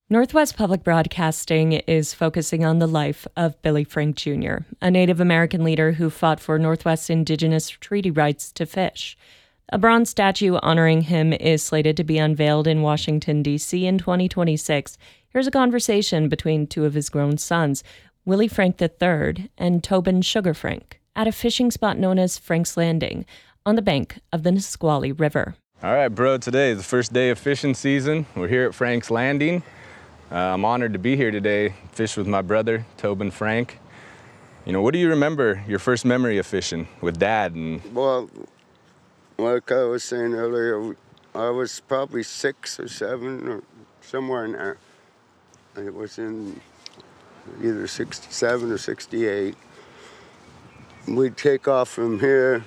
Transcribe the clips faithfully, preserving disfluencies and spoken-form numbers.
Northwest Public Broadcasting is focusing on the life of Billy Frank Junior, a Native American leader who fought for Northwest Indigenous treaty rights to fish. A bronze statue honoring him is slated to be unveiled in Washington, D C in twenty twenty-six. Here's a conversation between two of his grown sons, Willie Frank the third and Tobin Sugar Frank, at a fishing spot known as Frank's Landing on the bank of the Nisqually River. All right, bro, today is the first day of fishing season. We're here at Frank's Landing. Uh, I'm honored to be here today, fish with my brother, Tobin Frank. You know, what do you remember your first memory of fishing with Dad? And Well, like I was saying earlier, I was probably six or seven or somewhere in there. It was in either sixty-seven or sixty-eight. We'd take off from here,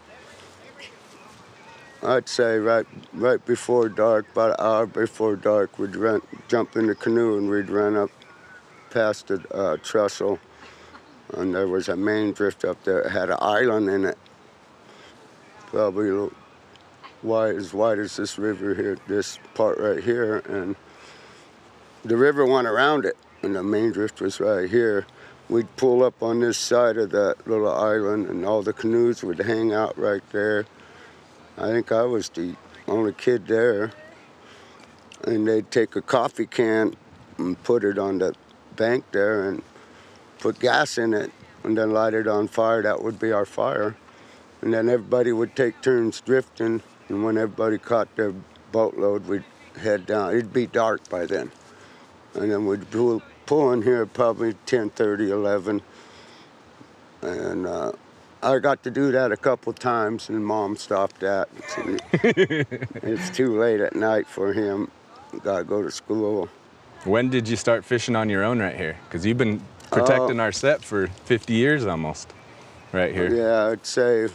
I'd say right right before dark, about an hour before dark, we'd run, jump in the canoe and we'd run up past the uh, trestle. And there was a main drift up there. It had an island in it, probably a little wide, as wide as this river here, this part right here. And the river went around it, and the main drift was right here. We'd pull up on this side of that little island, and all the canoes would hang out right there. I think I was the only kid there. And they'd take a coffee can and put it on the bank there and put gas in it and then light it on fire. That would be our fire. And then everybody would take turns drifting. And when everybody caught their boatload, we'd head down. It'd be dark by then. And then we'd pull, pull in here probably ten thirty, eleven. And uh, I got to do that a couple times, and Mom stopped that. It's too late at night for him. Got to go to school. when did you start fishing on your own right here? Because you've been protecting uh, our set for fifty years almost, right here. Yeah, I'd say,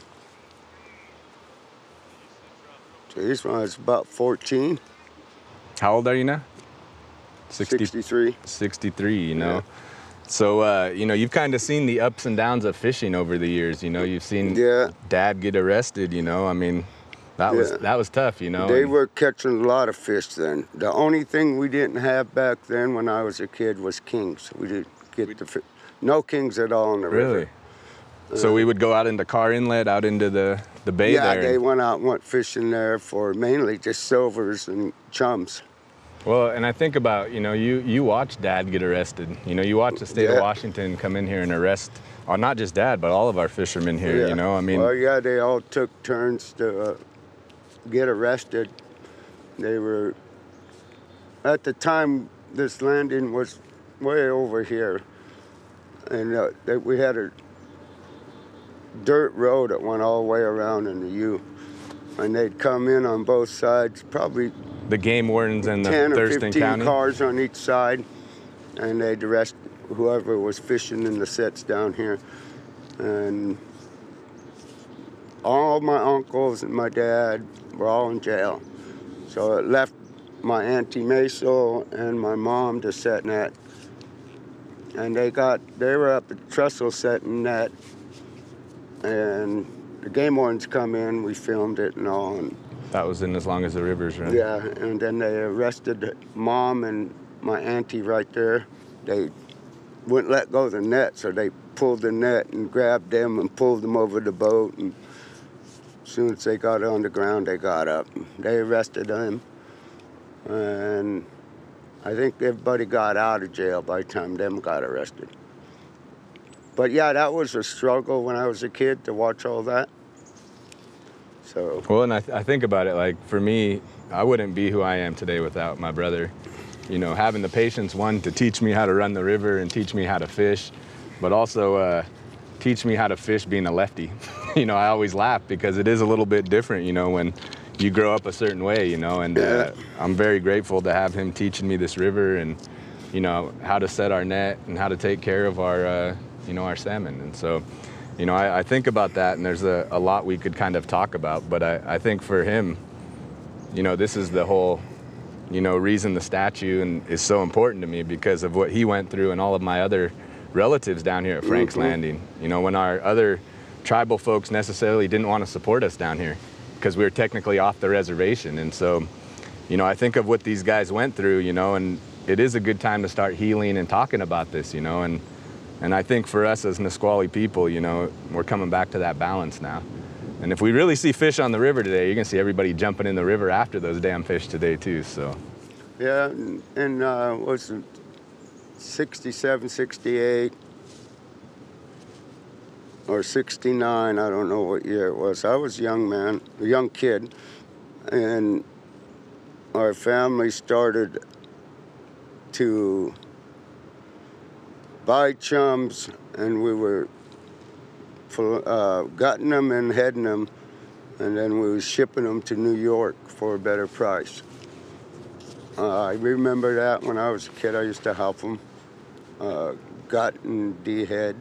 geez, when I was about fourteen. How old are you now? sixty, sixty-three. sixty-three, you know. Yeah. So, uh, you know, you've kind of seen the ups and downs of fishing over the years. You know, you've seen yeah. Dad get arrested, you know. I mean, that yeah. was that was tough, you know. They and, were catching a lot of fish then. The only thing we didn't have back then when I was a kid was kings. We didn't get we, the fish. No kings at all in the really? river. Really? So uh, we would go out into Carr Inlet, out into the, the bay yeah, there. Yeah, they went out and went fishing there for mainly just silvers and chums. Well, and I think about, you know, you, you watched Dad get arrested. You know, you watch the state yeah. of Washington come in here and arrest, or not just Dad, but all of our fishermen here, yeah. you know, I mean. Well, yeah, they all took turns to uh, get arrested. They were, at the time, this landing was way over here. And uh, they, we had a dirt road that went all the way around in the U. And they'd come in on both sides, probably the game wardens and the ten or Thurston fifteen County cars on each side, and they'd arrest whoever was fishing in the sets down here. And all my uncles and my dad were all in jail. So it left my Auntie Maisel and my mom to set net. And they got, they were up at Trestle setting net, and the game wardens come in, we filmed it and all. And that was in As Long as the Rivers, right? Yeah, and then they arrested Mom and my auntie right there. They wouldn't let go of the net, so they pulled the net and grabbed them and pulled them over the boat. And as soon as they got on the ground, they got up. They arrested them, and I think everybody got out of jail by the time them got arrested. But yeah, that was a struggle when I was a kid to watch all that. So. Well, and I, th- I think about it, like, for me, I wouldn't be who I am today without my brother. You know, having the patience, one, to teach me how to run the river and teach me how to fish, but also uh, teach me how to fish being a lefty. You know, I always laugh because it is a little bit different, you know, when you grow up a certain way, you know, and uh, I'm very grateful to have him teaching me this river and, you know, how to set our net and how to take care of our, uh, you know, our salmon. And so, you know, I, I think about that, and there's a, a lot we could kind of talk about, but I, I think for him, you know, this is the whole, you know, reason the statue and is so important to me because of what he went through and all of my other relatives down here at Frank's mm-hmm. Landing. You know, when our other tribal folks necessarily didn't want to support us down here because we were technically off the reservation. And so, you know, I think of what these guys went through, you know, and it is a good time to start healing and talking about this, you know, and and I think for us as Nisqually people, you know, we're coming back to that balance now. And if we really see fish on the river today, you're gonna see everybody jumping in the river after those damn fish today too, so. Yeah, and, and uh, was it sixty-seven, sixty-eight, or sixty-nine, I don't know what year it was. I was a young man, a young kid, and our family started to buy chums, and we were uh, gutting them and heading them, and then we were shipping them to New York for a better price. Uh, I remember that when I was a kid, I used to help them uh, gut and dehead,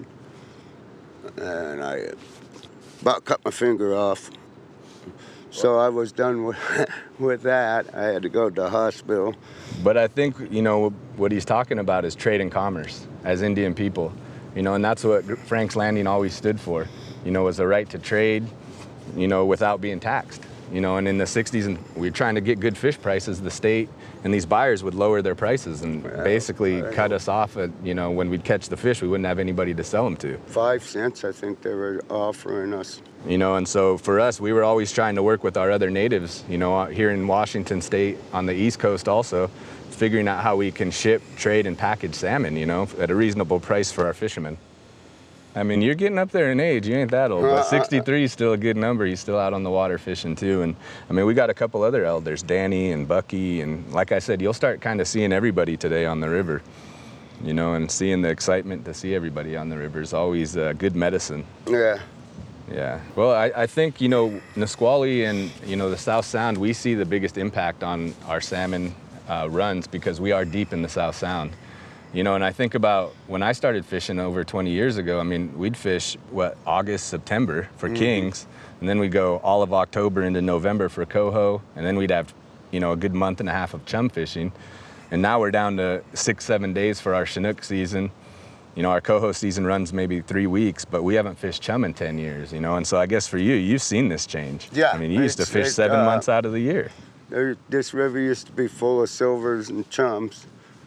and I about cut my finger off. So I was done with, with that. I had to go to the hospital. But I think, you know, what he's talking about is trade and commerce as Indian people, you know, and that's what Frank's Landing always stood for, you know, was the right to trade, you know, without being taxed. You know, and in the sixties, and we were trying to get good fish prices, the state and these buyers would lower their prices and yeah, basically cut us off at, you know, when we'd catch the fish, we wouldn't have anybody to sell them to. Five cents, I think they were offering us. You know, and so for us, we were always trying to work with our other natives, you know, here in Washington State, on the East Coast also, figuring out how we can ship, trade, and package salmon, you know, at a reasonable price for our fishermen. I mean, you're getting up there in age. You ain't that old, but sixty-three is still a good number. He's still out on the water fishing too. And I mean, we got a couple other elders, Danny and Bucky. And like I said, you'll start kind of seeing everybody today on the river, you know, and seeing the excitement to see everybody on the river is always uh, good medicine. Yeah. Yeah. Well, I, I think, you know, Nisqually and, you know, the South Sound, we see the biggest impact on our salmon uh, runs because we are deep in the South Sound. You know, and I think about when I started fishing over twenty years ago, I mean, we'd fish, what, August, September for mm-hmm. kings, and then we'd go all of October into November for coho, and then we'd have, you know, a good month and a half of chum fishing. And now we're down to six, seven days for our Chinook season. You know, our coho season runs maybe three weeks, but we haven't fished chum in ten years, you know, and so I guess for you, you've seen this change. Yeah. I mean, you used to fish seven uh, months out of the year. There, this river used to be full of silvers and chums.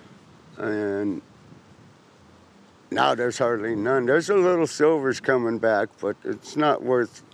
And now there's hardly none. There's a little silvers coming back, but it's not worth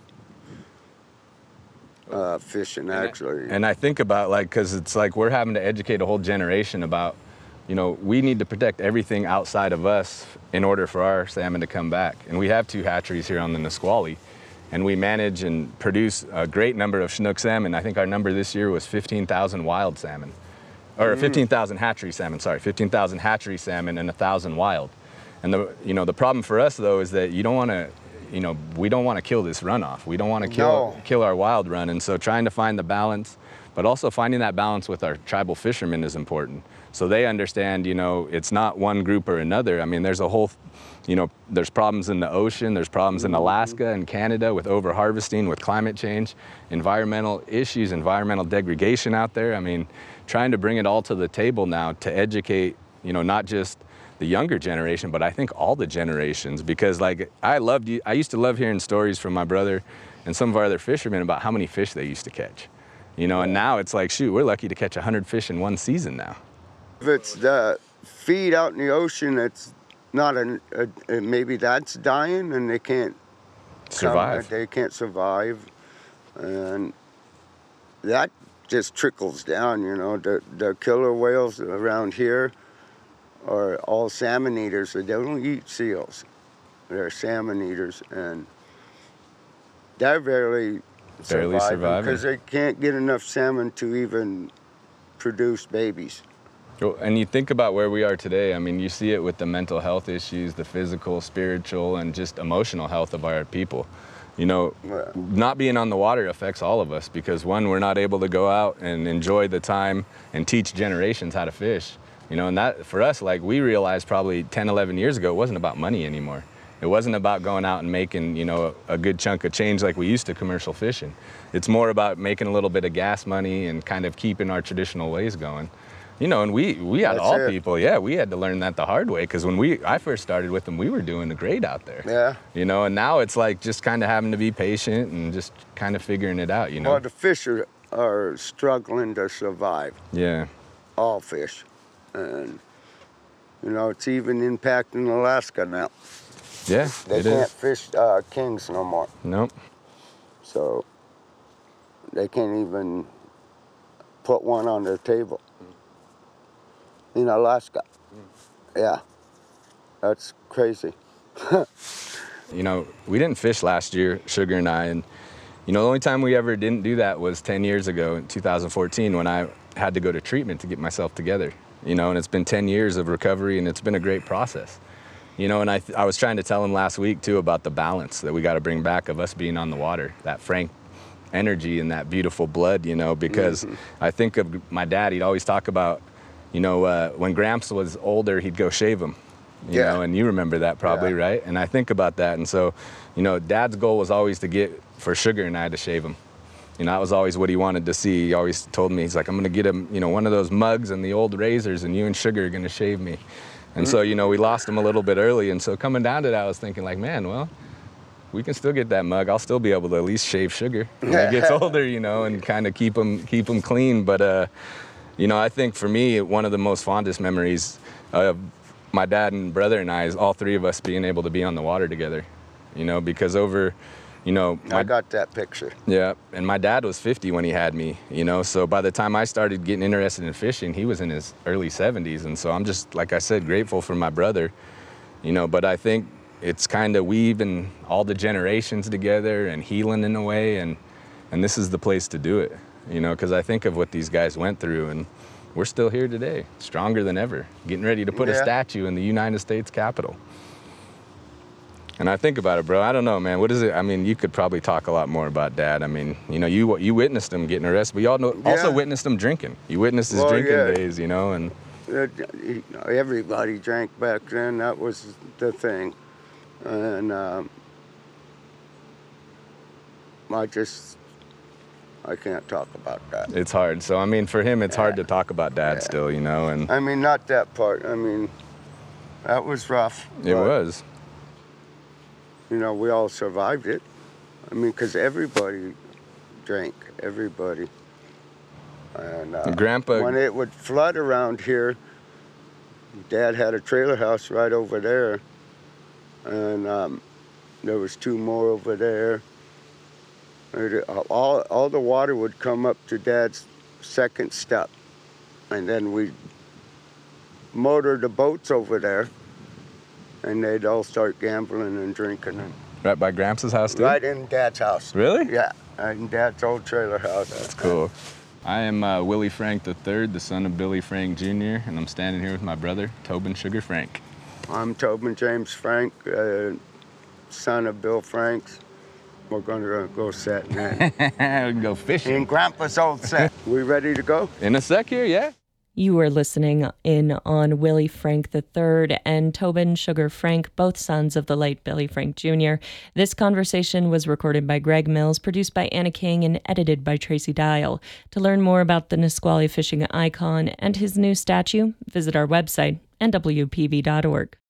uh, fishing, actually. And I, and I think about, like, because it's like we're having to educate a whole generation about, you know, we need to protect everything outside of us in order for our salmon to come back. And we have two hatcheries here on the Nisqually, and we manage and produce a great number of Chinook salmon. I think our number this year was fifteen thousand wild salmon. Or fifteen thousand hatchery salmon, sorry, fifteen thousand hatchery salmon and one thousand wild. And the, you know, the problem for us though is that you don't want to, you know, we don't want to kill this runoff. We don't want to kill, no. kill our wild run. And so trying to find the balance, but also finding that balance with our tribal fishermen is important. So they understand, you know, it's not one group or another. I mean, there's a whole, you know, there's problems in the ocean, there's problems in Alaska and Canada with overharvesting, with climate change, environmental issues, environmental degradation out there. I mean, trying to bring it all to the table now to educate, you know, not just the younger generation, but I think all the generations, because like I loved, I used to love hearing stories from my brother and some of our other fishermen about how many fish they used to catch, you know, and now it's like, shoot, we're lucky to catch one hundred fish in one season now. If it's the feed out in the ocean, it's not a, a, a maybe that's dying and they can't survive. Come, they can't survive, and that just trickles down, you know. The, the killer whales around here are all salmon eaters. They don't eat seals. They're salmon eaters, and they're barely, barely surviving because they can't get enough salmon to even produce babies. And you think about where we are today, I mean, you see it with the mental health issues, the physical, spiritual, and just emotional health of our people. You know, yeah. Not being on the water affects all of us because, one, we're not able to go out and enjoy the time and teach generations how to fish. You know, and that, for us, like, we realized probably ten, eleven years ago, it wasn't about money anymore. It wasn't about going out and making, you know, a, a good chunk of change like we used to commercial fishing. It's more about making a little bit of gas money and kind of keeping our traditional ways going. You know, and we, we had That's all it. people, yeah, we had to learn that the hard way, because when we I first started with them, we were doing great out there. Yeah. You know, and now it's like just kind of having to be patient and just kind of figuring it out, you know. Well, the fish are, are struggling to survive. Yeah. All fish. And, you know, it's even impacting Alaska now. Yeah, They it can't is. fish uh, kings no more. Nope. So they can't even put one on their table in Alaska. Yeah, that's crazy. You know, we didn't fish last year, Sugar and I, and you know, the only time we ever didn't do that was ten years ago in two thousand fourteen when I had to go to treatment to get myself together. You know, and it's been ten years of recovery, and it's been a great process. You know, and I, th- I was trying to tell him last week too about the balance that we got to bring back of us being on the water, that frank energy and that beautiful blood, you know, because mm-hmm. I think of my dad, he'd always talk about, you know, uh, when Gramps was older, he'd go shave him. You yeah. know, and you remember that probably, yeah. right? And I think about that. And so, you know, Dad's goal was always to get for Sugar and I to shave him. You know, that was always what he wanted to see. He always told me, he's like, I'm going to get him, you know, one of those mugs and the old razors, and you and Sugar are going to shave me. And mm-hmm. so, you know, we lost him a little bit early. And so coming down to that, I was thinking like, man, well, we can still get that mug. I'll still be able to at least shave Sugar when he gets older, you know, and kind of keep him, keep him clean. But, uh, you know, I think for me, one of the most fondest memories of my dad and brother and I is all three of us being able to be on the water together, you know, because over, you know. My, I got that picture. Yeah, and my dad was fifty when he had me, you know, so by the time I started getting interested in fishing, he was in his early seventies. And so I'm just, like I said, grateful for my brother, you know, but I think it's kind of weaving all the generations together and healing in a way, and, and this is the place to do it, you know, because I think of what these guys went through, and we're still here today, stronger than ever, getting ready to put yeah. a statue in the United States Capitol. And I think about it, bro. I don't know, man. What is it? I mean, you could probably talk a lot more about Dad. I mean, you know, you you witnessed him getting arrested, but you all know, yeah. also witnessed him drinking. You witnessed his well, drinking yeah. days, you know, and everybody drank back then. That was the thing, and um, I just. I can't talk about that. It's hard. So, I mean, for him, it's yeah. hard to talk about Dad yeah. still, you know. And I mean, not that part. I mean, that was rough. It but, was. You know, we all survived it. I mean, because everybody drank, everybody. And uh, Grandpa, when it would flood around here, Dad had a trailer house right over there. And um, there was two more over there. All, all the water would come up to Dad's second step, and then we'd motor the boats over there, and they'd all start gambling and drinking. And right by Gramps' house, too? Right in Dad's house. Really? Yeah, in Dad's old trailer house. That's cool. I am uh, Willie Frank the third, the son of Billy Frank Junior, and I'm standing here with my brother, Tobin Sugar Frank. I'm Tobin James Frank, uh, son of Bill Franks. We're going to go set now. We can go fishing. In Grandpa's old set. We ready to go? In a sec here, yeah. You are listening in on Willie Frank the third and Tobin Sugar Frank, both sons of the late Billy Frank Junior This conversation was recorded by Greg Mills, produced by Anna King, and edited by Tracy Dial. To learn more about the Nisqually fishing icon and his new statue, visit our website, N W P V dot org.